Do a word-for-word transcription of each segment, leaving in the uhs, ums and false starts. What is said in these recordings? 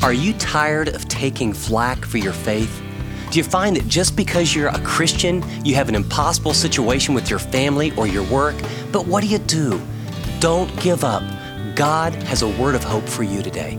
Are you tired of taking flack for your faith? Do you find that just because you're a Christian, you have an impossible situation with your family or your work? But what do you do? Don't give up. God has a word of hope for you today.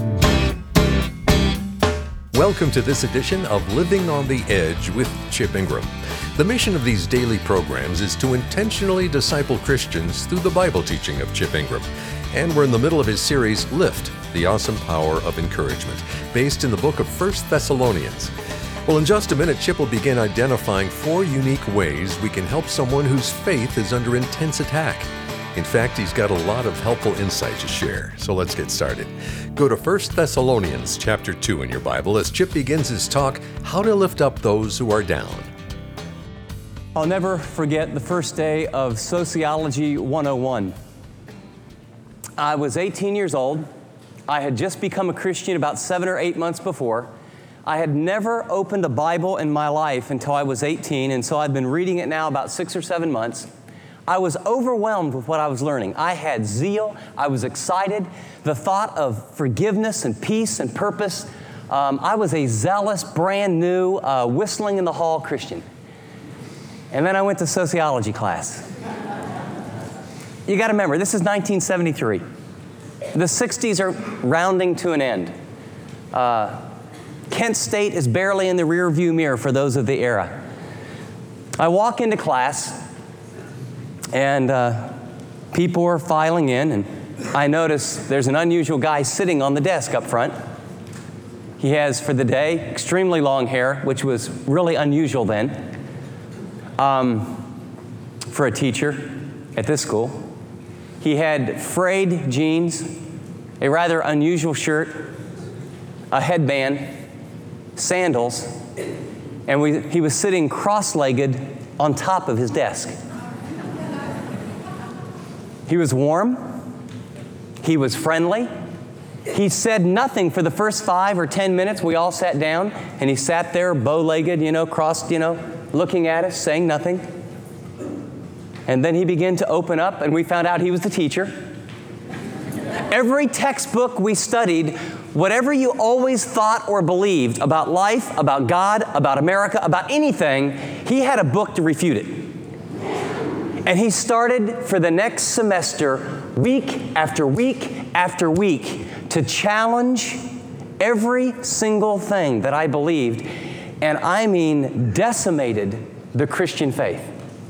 Welcome to this edition of Living on the Edge with Chip Ingram. The mission of these daily programs is to intentionally disciple Christians through the Bible teaching of Chip Ingram. And we're in the middle of his series, Lift, the Awesome Power of Encouragement, based in the book of First Thessalonians. Well, in just a minute, Chip will begin identifying four unique ways we can help someone whose faith is under intense attack. In fact, he's got a lot of helpful insight to share, so let's get started. Go to First Thessalonians chapter two in your Bible as Chip begins his talk, How to Lift Up Those Who Are Down. I'll never forget the first day of Sociology one oh one. I was eighteen years old. I had just become a Christian about seven or eight months before. I had never opened a Bible in my life until I was eighteen, and so I've been reading it now about six or seven months. I was overwhelmed with what I was learning. I had zeal. I was excited. The thought of forgiveness and peace and purpose. Um, I was a zealous, brand new, uh, whistling in the hall Christian. And then I went to sociology class. You got to remember, this is nineteen seventy-three. The sixties are rounding to an end. Uh, Kent State is barely in the rearview mirror for those of the era. I walk into class, and uh, people are filing in, and I notice there's an unusual guy sitting on the desk up front. He has, for the day, extremely long hair, which was really unusual then um, for a teacher at this school. He had frayed jeans, a rather unusual shirt, a headband, sandals, and we, he was sitting cross-legged on top of his desk. He was warm. He was friendly. He said nothing for the first five or ten minutes. We all sat down, and he sat there bow-legged, you know, crossed, you know, looking at us, saying nothing. And then he began to open up, and we found out he was the teacher. Every textbook we studied, whatever you always thought or believed about life, about God, about America, about anything, he had a book to refute it. And he started for the next semester, week after week after week, to challenge every single thing that I believed, and I mean decimated the Christian faith.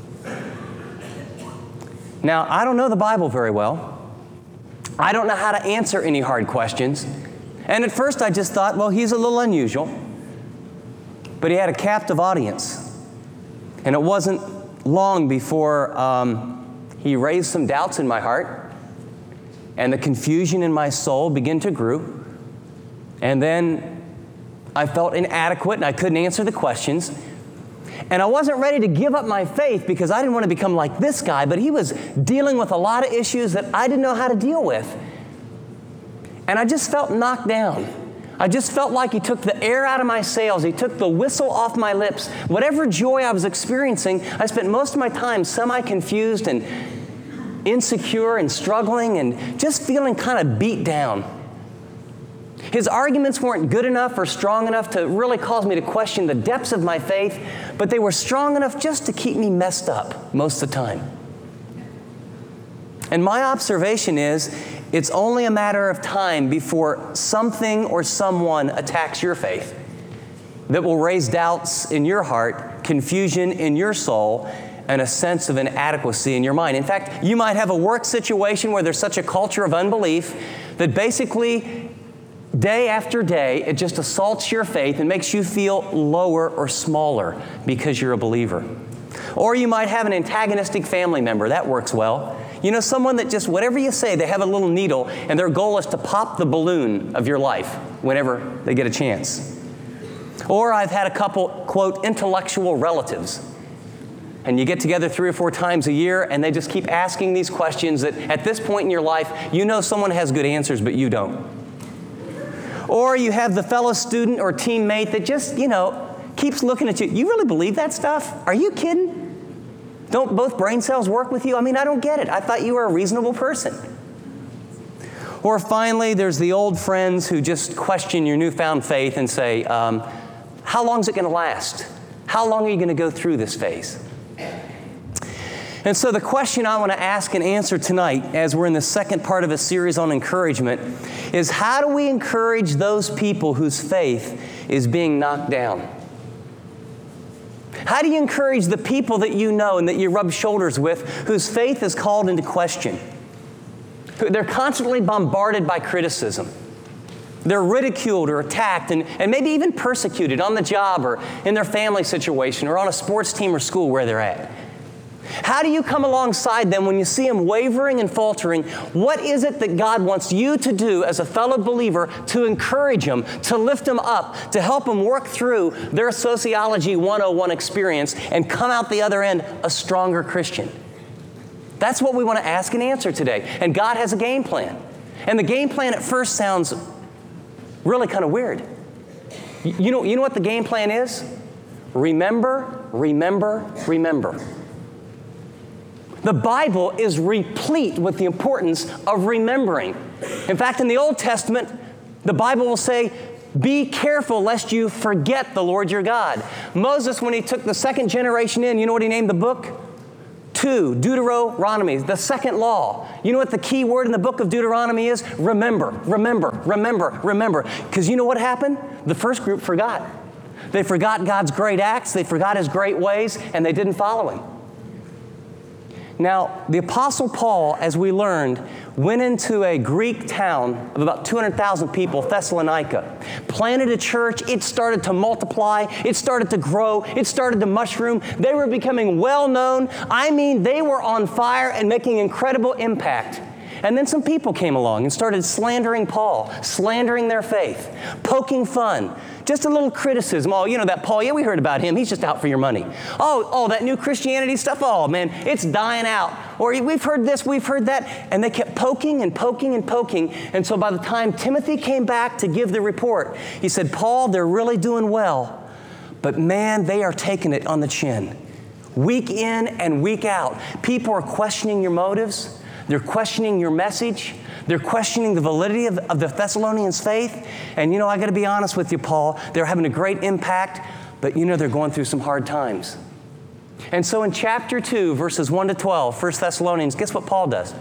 Now, I don't know the Bible very well. I don't know how to answer any hard questions. And at first I just thought, well, he's a little unusual. But he had a captive audience. And it wasn't long before um, he raised some doubts in my heart. And the confusion in my soul began to grow. And then I felt inadequate and I couldn't answer the questions. And I wasn't ready to give up my faith because I didn't want to become like this guy, but he was dealing with a lot of issues that I didn't know how to deal with. And I just felt knocked down. I just felt like he took the air out of my sails. He took the whistle off my lips. Whatever joy I was experiencing, I spent most of my time semi-confused and insecure and struggling and just feeling kind of beat down. His arguments weren't good enough or strong enough to really cause me to question the depths of my faith, but they were strong enough just to keep me messed up most of the time. And my observation is, it's only a matter of time before something or someone attacks your faith that will raise doubts in your heart, confusion in your soul, and a sense of inadequacy in your mind. In fact, you might have a work situation where there's such a culture of unbelief that basically day after day, it just assaults your faith and makes you feel lower or smaller because you're a believer. Or you might have an antagonistic family member. That works well. You know, someone that just, whatever you say, they have a little needle, and their goal is to pop the balloon of your life whenever they get a chance. Or I've had a couple, quote, intellectual relatives. And you get together three or four times a year, and they just keep asking these questions that at this point in your life, you know someone has good answers, but you don't. Or you have the fellow student or teammate that just, you know, keeps looking at you. You really believe that stuff? Are you kidding? Don't both brain cells work with you? I mean, I don't get it. I thought you were a reasonable person. Or finally, there's the old friends who just question your newfound faith and say, um, how long is it going to last? How long are you going to go through this phase? And so the question I want to ask and answer tonight, as we're in the second part of a series on encouragement, is how do we encourage those people whose faith is being knocked down? How do you encourage the people that you know and that you rub shoulders with whose faith is called into question? They're constantly bombarded by criticism. They're ridiculed or attacked and, and maybe even persecuted on the job or in their family situation or on a sports team or school where they're at. How do you come alongside them when you see them wavering and faltering? What is it that God wants you to do as a fellow believer to encourage them, to lift them up, to help them work through their Sociology one oh one experience and come out the other end a stronger Christian? That's what we want to ask and answer today. And God has a game plan. And the game plan at first sounds really kind of weird. You know, you know what the game plan is? Remember, remember, remember. The Bible is replete with the importance of remembering. In fact, in the Old Testament, the Bible will say, be careful lest you forget the Lord your God. Moses, when he took the second generation in, you know what he named the book? Two, Deuteronomy, the second law. You know what the key word in the book of Deuteronomy is? Remember, remember, remember, remember. Because you know what happened? The first group forgot. They forgot God's great acts, they forgot His great ways, and they didn't follow Him. Now, the Apostle Paul, as we learned, went into a Greek town of about two hundred thousand people, Thessalonica, planted a church. It started to multiply. It started to grow. It started to mushroom. They were becoming well known. I mean, they were on fire and making incredible impact. And then some people came along and started slandering Paul, slandering their faith, poking fun, just a little criticism. Oh, you know that Paul, yeah, we heard about him. He's just out for your money. Oh, oh, that new Christianity stuff, oh, man, it's dying out. Or we've heard this, we've heard that. And they kept poking and poking and poking. And so by the time Timothy came back to give the report, he said, Paul, they're really doing well. But man, they are taking it on the chin. Week in and week out, people are questioning your motives. They're questioning your message. They're questioning the validity of, of the Thessalonians' faith. And you know, I got to be honest with you, Paul, they're having a great impact, but you know, they're going through some hard times. And so in chapter two, verses one to twelve, First Thessalonians, guess what Paul does?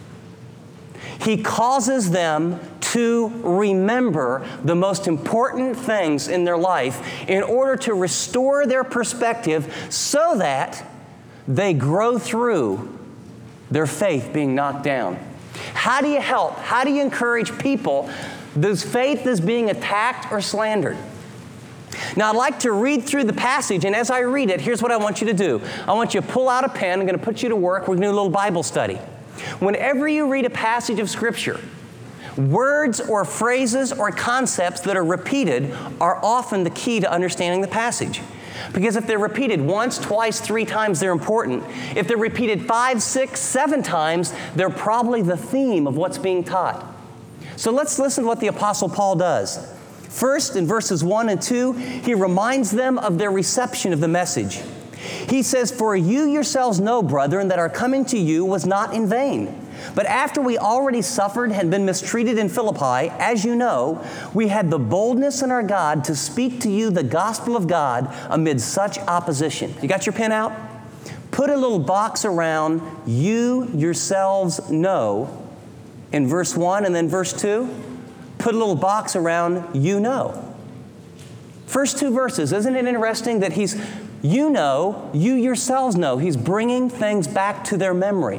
He causes them to remember the most important things in their life in order to restore their perspective so that they grow through their faith being knocked down. How do you help? How do you encourage people whose faith is being attacked or slandered? Now, I'd like to read through the passage, and as I read it, here's what I want you to do. I want you to pull out a pen. I'm going to put you to work. We're going to do a little Bible study. Whenever you read a passage of Scripture, words or phrases or concepts that are repeated are often the key to understanding the passage. Because if they're repeated once, twice, three times, they're important. If they're repeated five, six, seven times, they're probably the theme of what's being taught. So let's listen to what the Apostle Paul does. First, in verses one and two, he reminds them of their reception of the message. He says, "For you yourselves know, brethren, that our coming to you was not in vain. But after we already suffered and been mistreated in Philippi, as you know, we had the boldness in our God to speak to you the gospel of God amid such opposition." You got your pen out? Put a little box around "you yourselves know" in verse one and then verse two. Put a little box around "you know." First two verses, isn't it interesting that he's, you know, you yourselves know. He's bringing things back to their memory.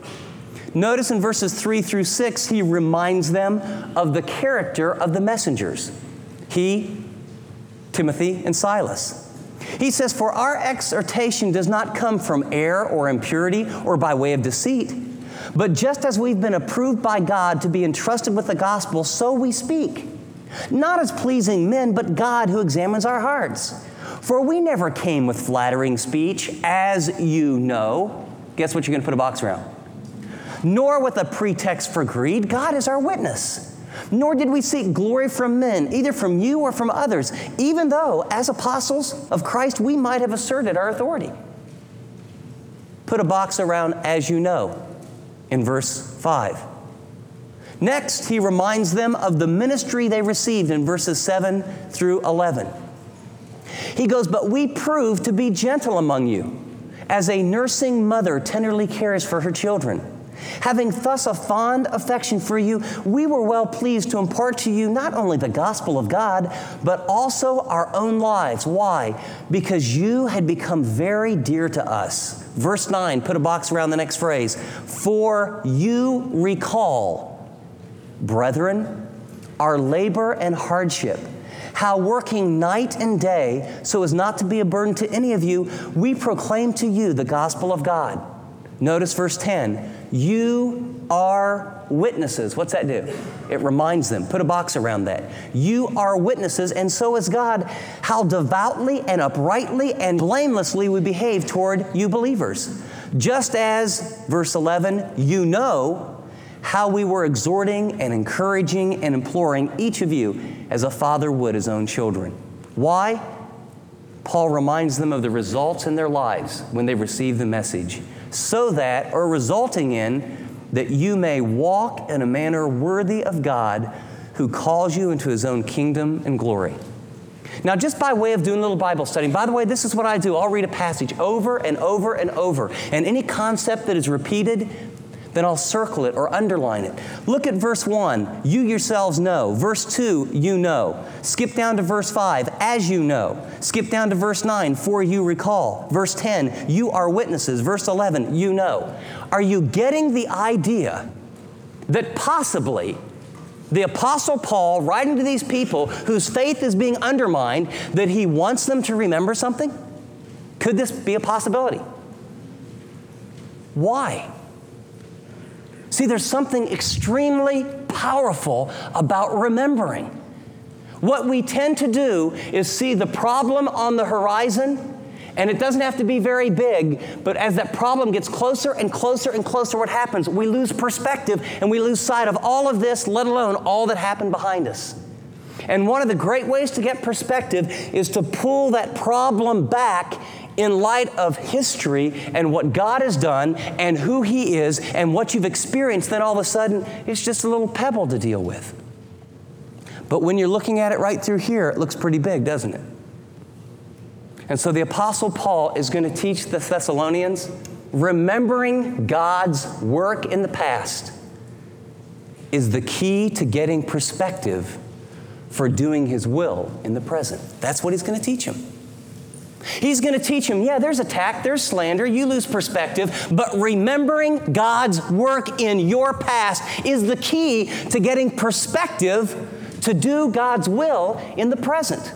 Notice in verses three through six, he reminds them of the character of the messengers. He, Timothy, and Silas. He says, "For our exhortation does not come from error or impurity or by way of deceit. But just as we've been approved by God to be entrusted with the gospel, so we speak. Not as pleasing men, but God who examines our hearts. For we never came with flattering speech, as you know." Guess what you're going to put a box around? "Nor with a pretext for greed. God is our witness. Nor did we seek glory from men, either from you or from others, even though, as apostles of Christ, we might have asserted our authority." Put a box around "as you know" in verse five. Next, he reminds them of the ministry they received in verses seven through eleven. He goes, "But we prove to be gentle among you, as a nursing mother tenderly cares for her children. Having thus a fond affection for you, we were well pleased to impart to you not only the gospel of God, but also our own lives." Why? Because you had become very dear to us. Verse nine, put a box around the next phrase. "For you recall, brethren, our labor and hardship, how working night and day, so as not to be a burden to any of you, we proclaim to you the gospel of God." Notice verse ten, "You are witnesses." What's that do? It reminds them. Put a box around that. You are witnesses, and so is God, how devoutly and uprightly and blamelessly we behave toward you believers. Just as, verse eleven, you know how we were exhorting and encouraging and imploring each of you as a father would his own children. Why? Paul reminds them of the results in their lives when they receive the message, so that, or resulting in, that you may walk in a manner worthy of God who calls you into his own kingdom and glory. Now, just by way of doing a little Bible study, by the way, this is what I do. I'll read a passage over and over and over, and any concept that is repeated, then I'll circle it or underline it. Look at verse one, you yourselves know. Verse two, you know. Skip down to verse five, as you know. Skip down to verse nine, for you recall. Verse ten, you are witnesses. Verse eleven, you know. Are you getting the idea that possibly the Apostle Paul, writing to these people whose faith is being undermined, that he wants them to remember something? Could this be a possibility? Why? See, there's something extremely powerful about remembering. What we tend to do is see the problem on the horizon, and it doesn't have to be very big, but as that problem gets closer and closer and closer, what happens? We lose perspective, and we lose sight of all of this, let alone all that happened behind us. And one of the great ways to get perspective is to pull that problem back in light of history and what God has done and who He is and what you've experienced. Then all of a sudden, it's just a little pebble to deal with. But when you're looking at it right through here, it looks pretty big, doesn't it? And so the Apostle Paul is going to teach the Thessalonians, remembering God's work in the past is the key to getting perspective for doing His will in the present. That's what he's going to teach them. He's going to teach them, yeah, there's attack, there's slander, you lose perspective, but remembering God's work in your past is the key to getting perspective to do God's will in the present.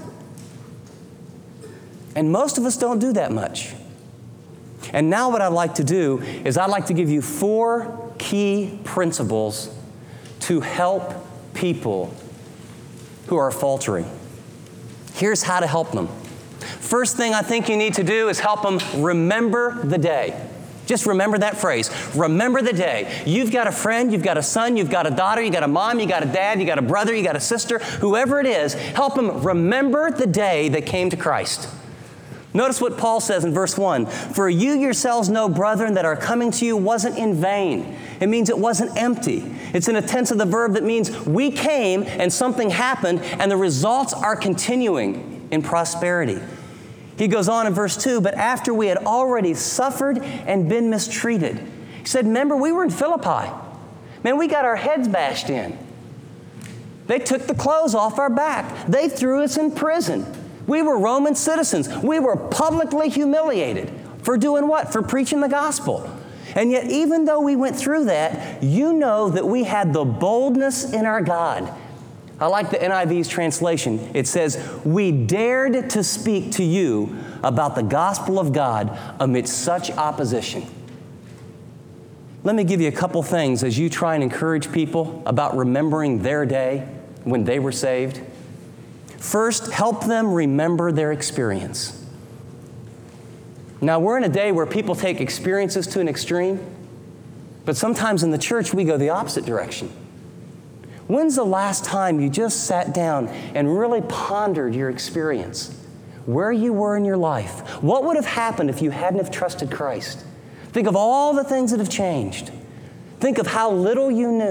And most of us don't do that much. And now what I'd like to do is I'd like to give you four key principles to help people who are faltering. Here's how to help them. First thing I think you need to do is help them remember the day. Just remember that phrase. Remember the day. You've got a friend, you've got a son, you've got a daughter, you've got a mom, you've got a dad, you've got a brother, you've got a sister, whoever it is, help them remember the day they came to Christ. Notice what Paul says in verse one. For you yourselves know, brethren, that our coming to you wasn't in vain. It means it wasn't empty. It's in a tense of the verb that means we came and something happened and the results are continuing in prosperity. He goes on in verse two, but after we had already suffered and been mistreated. He said, remember, we were in Philippi. Man, we got our heads bashed in. They took the clothes off our back. They threw us in prison. We were Roman citizens. We were publicly humiliated. For doing what? For preaching the gospel. And yet, even though we went through that, you know that we had the boldness in our God. I like the N I V's translation. It says, we dared to speak to you about the gospel of God amidst such opposition. Let me give you a couple things as you try and encourage people about remembering their day when they were saved. First, help them remember their experience. Now, we're in a day where people take experiences to an extreme, but sometimes in the church we go the opposite direction. When's the last time you just sat down and really pondered your experience? Where you were in your life? What would have happened if you hadn't have trusted Christ? Think of all the things that have changed. Think of how little you knew,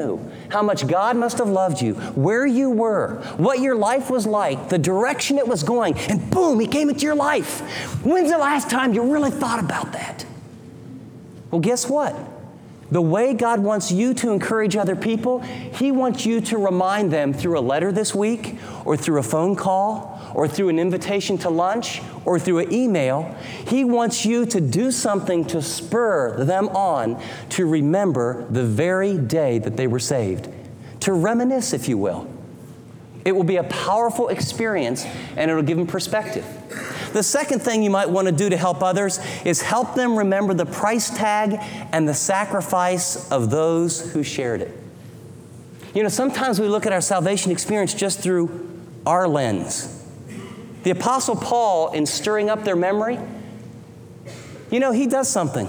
how much God must have loved you, where you were, what your life was like, the direction it was going, and boom, He came into your life. When's the last time you really thought about that? Well, guess what? The way God wants you to encourage other people, He wants you to remind them through a letter this week, or through a phone call, or through an invitation to lunch, or through an email. He wants you to do something to spur them on to remember the very day that they were saved. To reminisce, if you will. It will be a powerful experience, and it'll give them perspective. The second thing you might want to do to help others is help them remember the price tag and the sacrifice of those who shared it. You know, sometimes we look at our salvation experience just through our lens. The Apostle Paul, in stirring up their memory, you know, he does something.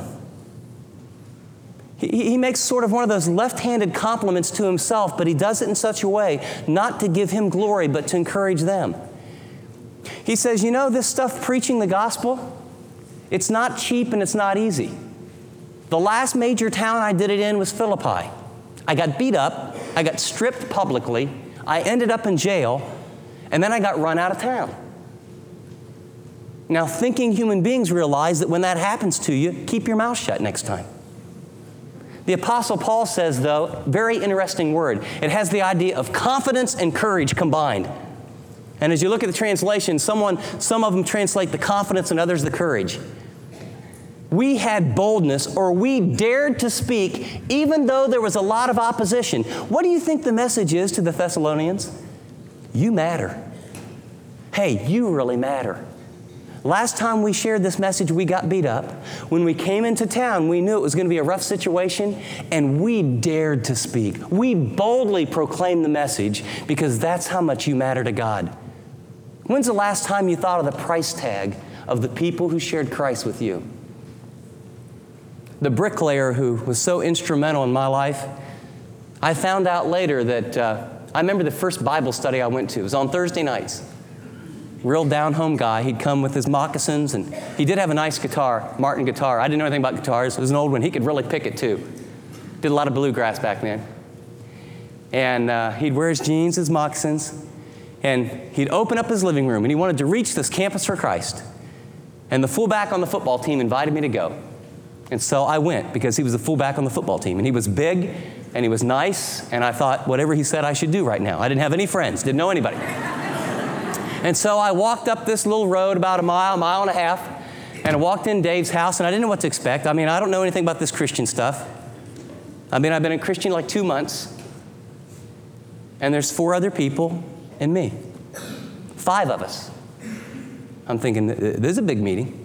He, he makes sort of one of those left-handed compliments to himself, but he does it in such a way not to give him glory, but to encourage them. He says, you know, this stuff preaching the gospel, it's not cheap and it's not easy. The last major town I did it in was Philippi. I got beat up, I got stripped publicly, I ended up in jail, and then I got run out of town. Now, thinking human beings realize that when that happens to you, keep your mouth shut next time. The Apostle Paul says, though, very interesting word. It has the idea of confidence and courage combined. And as you look at the translation, someone, some of them translate the confidence and others the courage. We had boldness, or we dared to speak, even though there was a lot of opposition. What do you think the message is to the Thessalonians? You matter. Hey, you really matter. Last time we shared this message, we got beat up. When we came into town, we knew it was going to be a rough situation, and we dared to speak. We boldly proclaimed the message because that's how much you matter to God. When's the last time you thought of the price tag of the people who shared Christ with you? The bricklayer who was so instrumental in my life, I found out later that, uh, I remember the first Bible study I went to. It was on Thursday nights. Real down-home guy. He'd come with his moccasins, and he did have a nice guitar, Martin guitar. I didn't know anything about guitars. It was an old one. He could really pick it, too. Did a lot of bluegrass back then. And uh, he'd wear his jeans, his moccasins, and he'd open up his living room, and he wanted to reach this Campus for Christ. And the fullback on the football team invited me to go. And so I went, because he was the fullback on the football team. And he was big, and he was nice, and I thought, whatever he said I should do right now. I didn't have any friends, didn't know anybody. And so I walked up this little road about a mile, mile and a half, and I walked in Dave's house, and I didn't know what to expect. I mean, I don't know anything about this Christian stuff. I mean, I've been a Christian like two months, and there's four other people and me. Five of us. I'm thinking, this is a big meeting.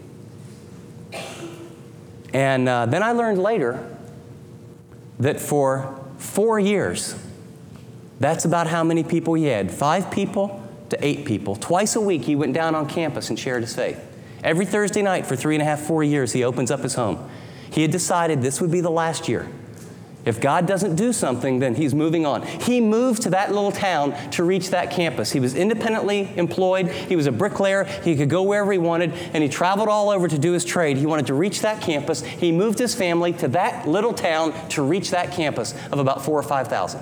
And uh, then I learned later that for four years, that's about how many people he had. Five people to eight people. Twice a week, he went down on campus and shared his faith. Every Thursday night for three and a half, four years, he opens up his home. He had decided this would be the last year. If God doesn't do something, then he's moving on. He moved to that little town to reach that campus. He was independently employed. He was a bricklayer. He could go wherever he wanted, and he traveled all over to do his trade. He wanted to reach that campus. He moved his family to that little town to reach that campus of about four or five thousand.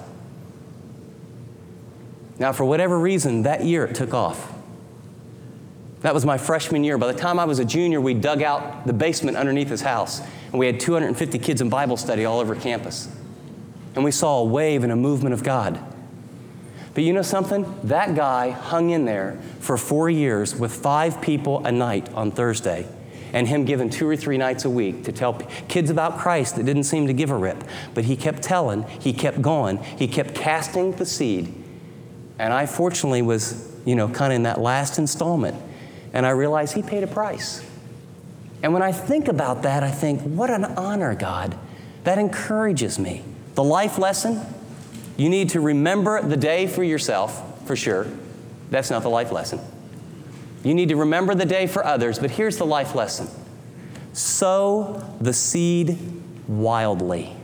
Now, for whatever reason, that year it took off. That was my freshman year. By the time I was a junior, we dug out the basement underneath his house, and we had two hundred fifty kids in Bible study all over campus. And we saw a wave and a movement of God. But you know something? That guy hung in there for four years with five people a night on Thursday, and him giving two or three nights a week to tell kids about Christ that didn't seem to give a rip. But he kept telling, he kept going, he kept casting the seed. And I fortunately was, you know, kind of in that last installment. And I realized he paid a price. And when I think about that, I think, what an honor, God. That encourages me. The life lesson, you need to remember the day for yourself, for sure. That's not the life lesson. You need to remember the day for others, but here's the life lesson. Sow the seed wildly.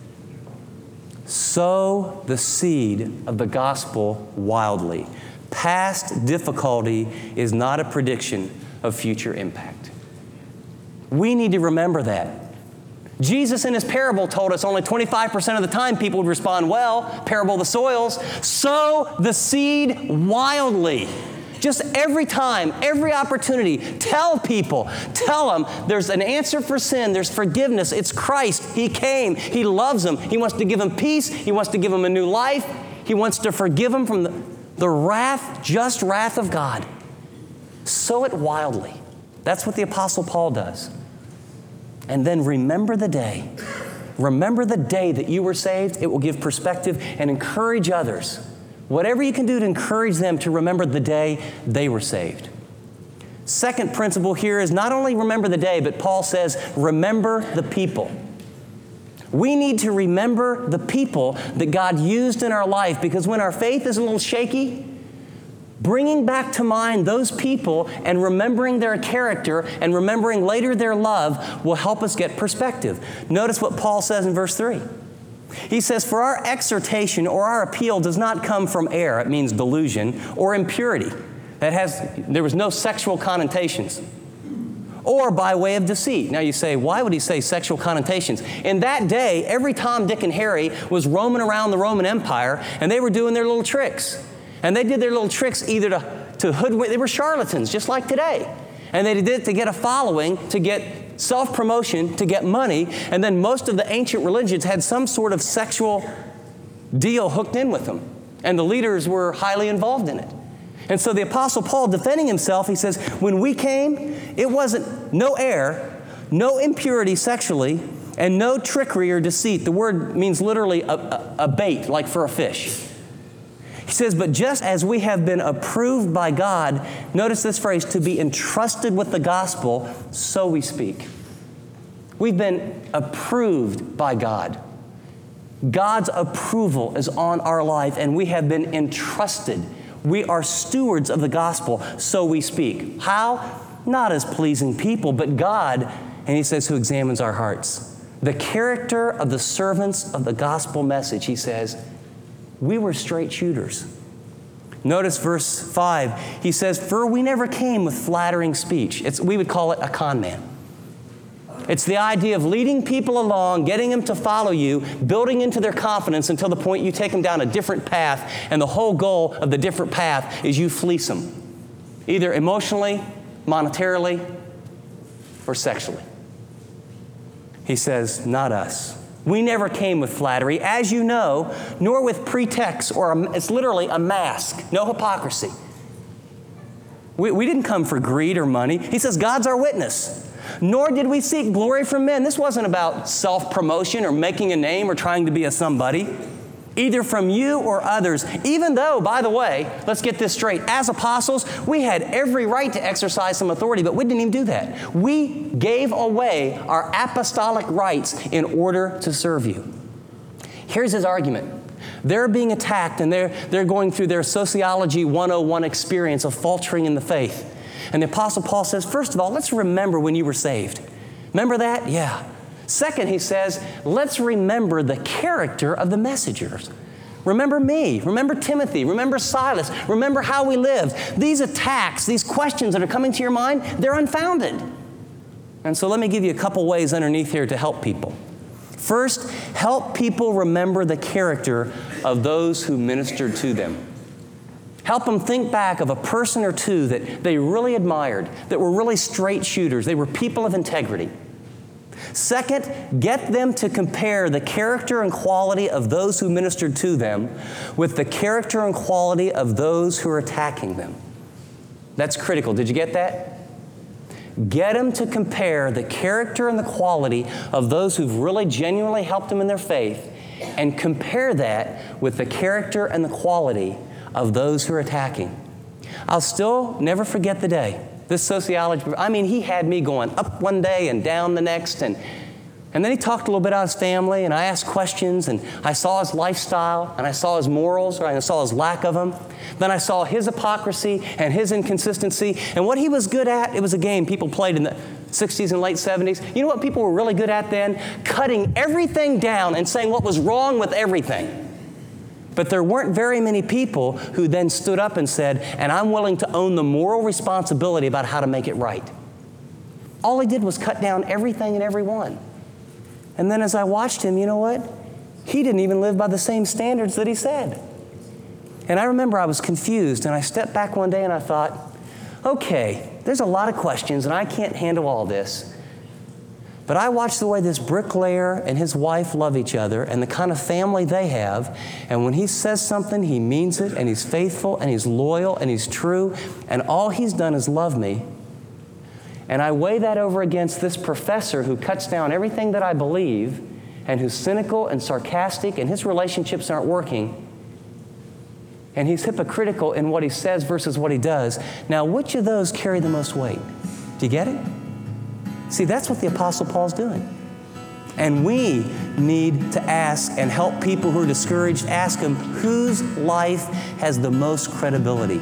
Sow the seed of the gospel wildly. Past difficulty is not a prediction of future impact. We need to remember that. Jesus in his parable told us only twenty-five percent of the time people would respond well. Parable of the soils. Sow the seed wildly. Just every time, every opportunity, tell people, tell them there's an answer for sin, there's forgiveness, it's Christ. He came, He loves them, He wants to give them peace, He wants to give them a new life, He wants to forgive them from the, the wrath, just wrath of God. Sow it wildly. That's what the Apostle Paul does. And then remember the day. Remember the day that you were saved. It will give perspective and encourage others. Whatever you can do to encourage them to remember the day they were saved. Second principle here is not only remember the day, but Paul says, remember the people. We need to remember the people that God used in our life, because when our faith is a little shaky, bringing back to mind those people and remembering their character and remembering later their love will help us get perspective. Notice what Paul says in verse three. He says, for our exhortation or our appeal does not come from error, it means delusion, or impurity. That has, there was no sexual connotations. Or by way of deceit. Now you say, why would he say sexual connotations? In that day, every Tom, Dick, and Harry was roaming around the Roman Empire, and they were doing their little tricks. And they did their little tricks either to, to hoodwink, they were charlatans, just like today. And they did it to get a following, to get self-promotion, to get money, and then most of the ancient religions had some sort of sexual deal hooked in with them. And the leaders were highly involved in it. And so the Apostle Paul, defending himself, he says, when we came, it wasn't no error, no impurity sexually, and no trickery or deceit. The word means literally a, a, a bait, like for a fish. He says, but just as we have been approved by God, notice this phrase, to be entrusted with the gospel, so we speak. We've been approved by God. God's approval is on our life, and we have been entrusted. We are stewards of the gospel, so we speak. How? Not as pleasing people, but God, and he says, who examines our hearts. The character of the servants of the gospel message, he says, we were straight shooters. Notice verse five. He says, for we never came with flattering speech. It's, we would call it a con man. It's the idea of leading people along, getting them to follow you, building into their confidence until the point you take them down a different path, and the whole goal of the different path is you fleece them, either emotionally, monetarily, or sexually. He says, not us. We never came with flattery, as you know, nor with pretext, or a, it's literally a mask, no hypocrisy. We, we didn't come for greed or money. He says, God's our witness. Nor did we seek glory from men. This wasn't about self-promotion or making a name or trying to be a somebody, either from you or others. Even though, by the way, let's get this straight, as apostles, we had every right to exercise some authority, but we didn't even do that. We gave away our apostolic rights in order to serve you. Here's his argument. They're being attacked, and they're, they're going through their Sociology one oh one experience of faltering in the faith. And the Apostle Paul says, first of all, let's remember when you were saved. Remember that? Yeah. Second, he says, let's remember the character of the messengers. Remember me. Remember Timothy. Remember Silas. Remember how we lived. These attacks, these questions that are coming to your mind, they're unfounded. And so let me give you a couple ways underneath here to help people. First, help people remember the character of those who ministered to them. Help them think back of a person or two that they really admired, that were really straight shooters. They were people of integrity. Second, get them to compare the character and quality of those who ministered to them with the character and quality of those who are attacking them. That's critical. Did you get that? Get them to compare the character and the quality of those who've really genuinely helped them in their faith, and compare that with the character and the quality of those who are attacking. I'll still never forget the day. This sociology, I mean, he had me going up one day and down the next, and and then he talked a little bit about his family, and I asked questions, and I saw his lifestyle, and I saw his morals, or I saw his lack of them. Then I saw his hypocrisy and his inconsistency, and what he was good at, it was a game people played in the sixties and late seventies. You know what people were really good at then? Cutting everything down and saying what was wrong with everything. But there weren't very many people who then stood up and said, and I'm willing to own the moral responsibility about how to make it right. All he did was cut down everything and everyone. And then as I watched him, you know what? He didn't even live by the same standards that he said. And I remember I was confused, and I stepped back one day and I thought, okay, there's a lot of questions, and I can't handle all this. But I watched the way this bricklayer and his wife love each other and the kind of family they have. And when he says something, he means it, and he's faithful, and he's loyal, and he's true. And all he's done is love me. And I weigh that over against this professor who cuts down everything that I believe and who's cynical and sarcastic, and his relationships aren't working. And he's hypocritical in what he says versus what he does. Now, which of those carry the most weight? Do you get it? See, that's what the Apostle Paul's doing. And we need to ask and help people who are discouraged, ask them, whose life has the most credibility?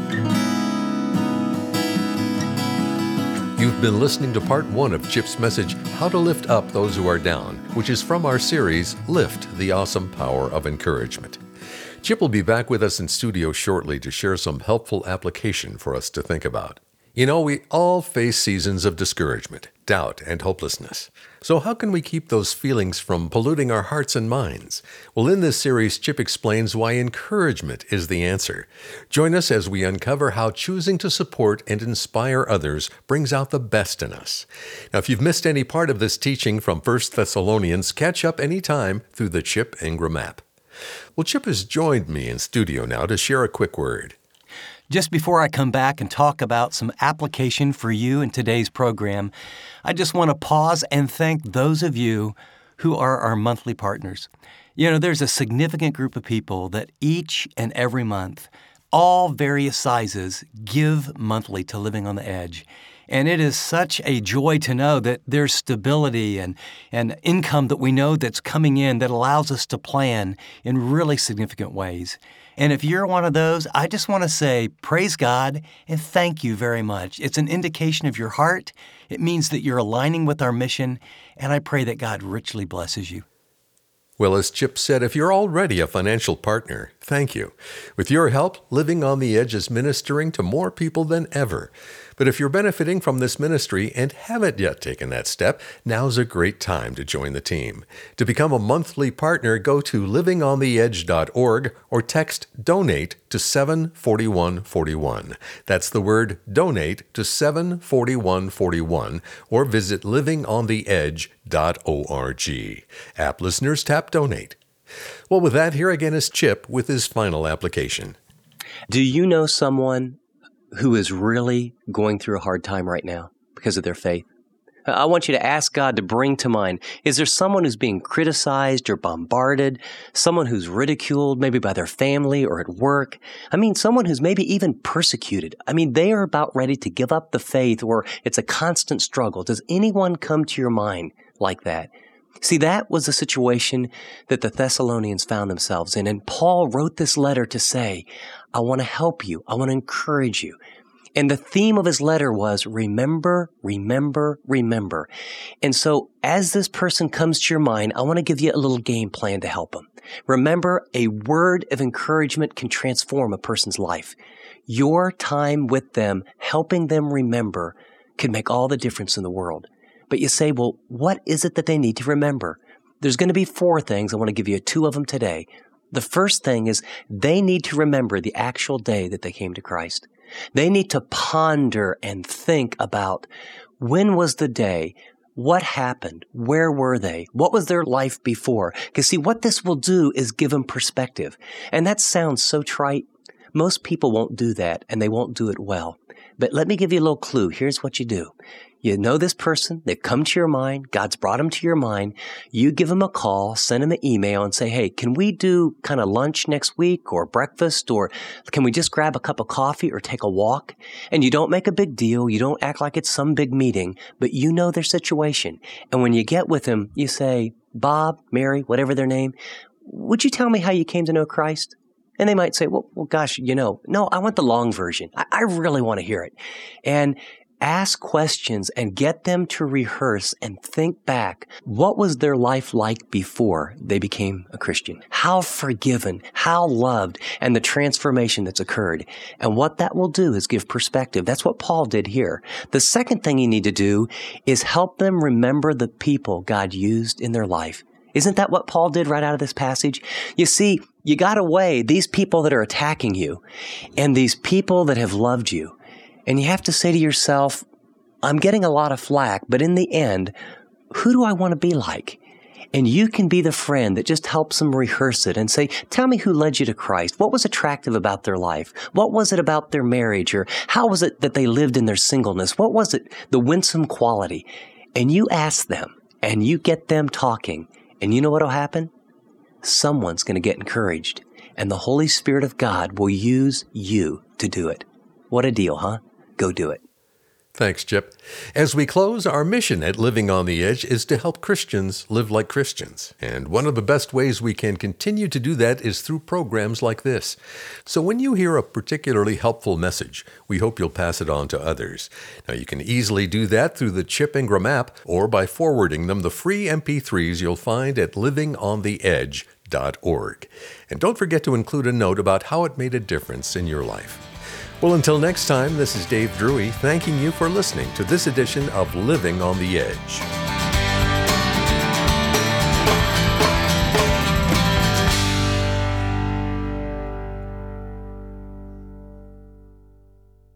You've been listening to part one of Chip's message, How to Lift Up Those Who Are Down, which is from our series, Lift, the Awesome Power of Encouragement. Chip will be back with us in studio shortly to share some helpful application for us to think about. You know, we all face seasons of discouragement, doubt, and hopelessness. So how can we keep those feelings from polluting our hearts and minds? Well, in this series, Chip explains why encouragement is the answer. Join us as we uncover how choosing to support and inspire others brings out the best in us. Now, if you've missed any part of this teaching from First Thessalonians, catch up anytime through the Chip Ingram app. Well, Chip has joined me in studio now to share a quick word. Just before I come back and talk about some application for you in today's program, I just want to pause and thank those of you who are our monthly partners. You know, there's a significant group of people that each and every month, all various sizes, give monthly to Living on the Edge. And it is such a joy to know that there's stability and, and income that we know that's coming in that allows us to plan in really significant ways. And if you're one of those, I just want to say praise God and thank you very much. It's an indication of your heart. It means that you're aligning with our mission, and I pray that God richly blesses you. Well, as Chip said, if you're already a financial partner, thank you. With your help, Living on the Edge is ministering to more people than ever. But if you're benefiting from this ministry and haven't yet taken that step, now's a great time to join the team. To become a monthly partner, go to living on the edge dot org or text DONATE to seven four one four one. That's the word DONATE to seven four one four one, or visit living on the edge dot org. App listeners, tap Donate. Well, with that, here again is Chip with his final application. Do you know someone who is really going through a hard time right now because of their faith? I want you to ask God to bring to mind, is there someone who's being criticized or bombarded, someone who's ridiculed maybe by their family or at work? I mean, someone who's maybe even persecuted. I mean, they are about ready to give up the faith, or it's a constant struggle. Does anyone come to your mind like that? See, that was the situation that the Thessalonians found themselves in. And Paul wrote this letter to say, I want to help you. I want to encourage you. And the theme of his letter was remember, remember, remember. And so as this person comes to your mind, I want to give you a little game plan to help them. Remember, a word of encouragement can transform a person's life. Your time with them, helping them remember, can make all the difference in the world. But you say, well, what is it that they need to remember? There's going to be four things. I want to give you two of them today. The first thing is they need to remember the actual day that they came to Christ. They need to ponder and think about, when was the day? What happened? Where were they? What was their life before? Because see, what this will do is give them perspective. And that sounds so trite. Most people won't do that, and they won't do it well. But let me give you a little clue. Here's what you do. You know this person, they've come to your mind, God's brought them to your mind. You give them a call, send them an email and say, hey, can we do kind of lunch next week or breakfast, or can we just grab a cup of coffee or take a walk? And you don't make a big deal. You don't act like it's some big meeting, but you know their situation. And when you get with them, you say, Bob, Mary, whatever their name, would you tell me how you came to know Christ? And they might say, well, well gosh, you know, no, I want the long version. I, I really want to hear it. And Ask questions and get them to rehearse and think back. What was their life like before they became a Christian? How forgiven, how loved, and the transformation that's occurred. And what that will do is give perspective. That's what Paul did here. The second thing you need to do is help them remember the people God used in their life. Isn't that what Paul did right out of this passage? You see, you got to weigh these people that are attacking you and these people that have loved you. And you have to say to yourself, I'm getting a lot of flack, but in the end, who do I want to be like? And you can be the friend that just helps them rehearse it and say, tell me who led you to Christ. What was attractive about their life? What was it about their marriage? Or how was it that they lived in their singleness? What was it, the winsome quality? And you ask them, and you get them talking. And you know what will happen? Someone's going to get encouraged. And the Holy Spirit of God will use you to do it. What a deal, huh? Go do it. Thanks, Chip. As we close, our mission at Living on the Edge is to help Christians live like Christians. And one of the best ways we can continue to do that is through programs like this. So when you hear a particularly helpful message, we hope you'll pass it on to others. Now, you can easily do that through the Chip Ingram app or by forwarding them the free M P threes you'll find at living on the edge dot org. And don't forget to include a note about how it made a difference in your life. Well, until next time, this is Dave Drury thanking you for listening to this edition of Living on the Edge.